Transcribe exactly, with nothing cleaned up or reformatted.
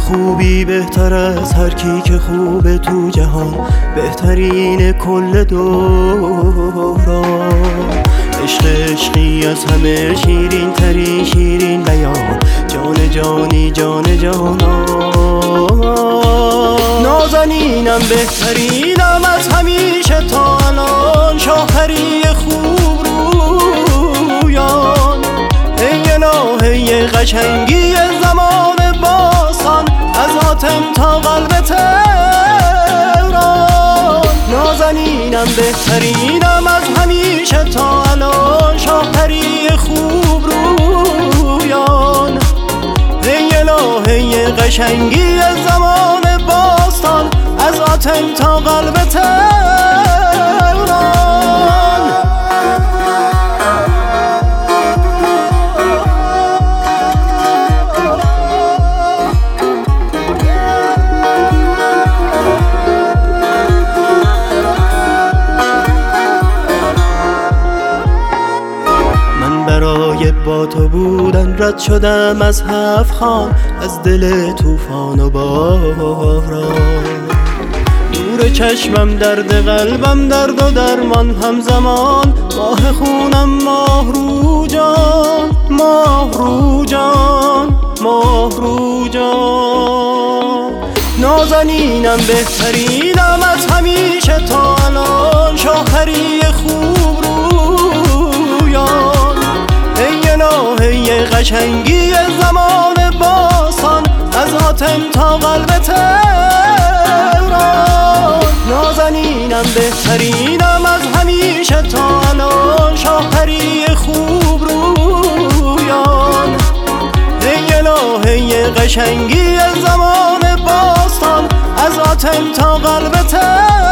خوبی بهتر از هر کی که خوبه تو جهان، بهترین کل دوران. عشق عشقی از همه شیرین ترین شیرین بیان، جان جانی جان جانان. نازنینم بهترینم از همیشه تا الان، شاهری خوب رویان. هی الهی قشنگی زمان باستان، از آتن تا قلب تهران. نازنینم بهترینم از همیشه تا الان، شاهری خوب رویان. هی الهی قشنگی زمان باستان، از آتن تا قلب تهران. برای با تو بودن رد شدم از هفت خان، از دل طوفان و باران. نور چشمم درد قلبم درد و درمان همزمان، ماه خونم ماه رو جان، ماه رو جان، ماه رو جان. نازنینم بهترینم از همیشه تا الان، شاهری خوب رویان. هی قشنگی زمان باستان، از آتن تا قلب تهران. نازنینم بهترینم از همیشه تا الان، شاهری خوب رویان. هی الهی قشنگی زمان باستان، از آتن تا قلب تهران.